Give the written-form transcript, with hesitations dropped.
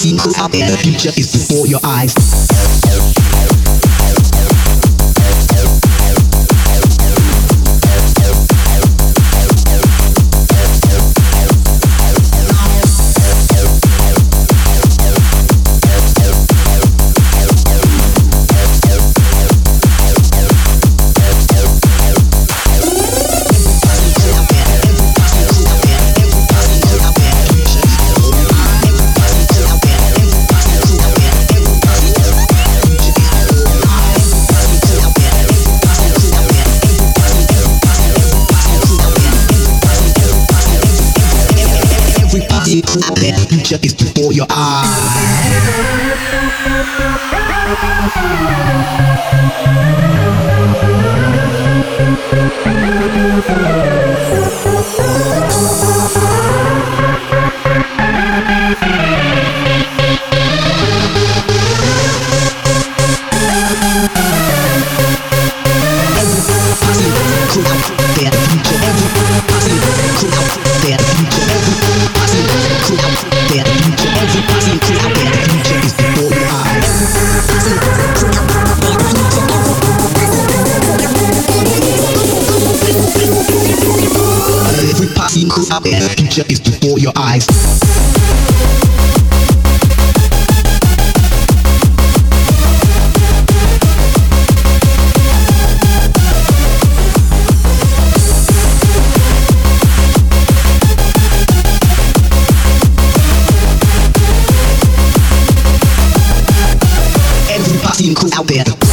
party out there, the future is before your eyes. Out there, the future is before your out there, the future is before your eyes. Every party crew out there.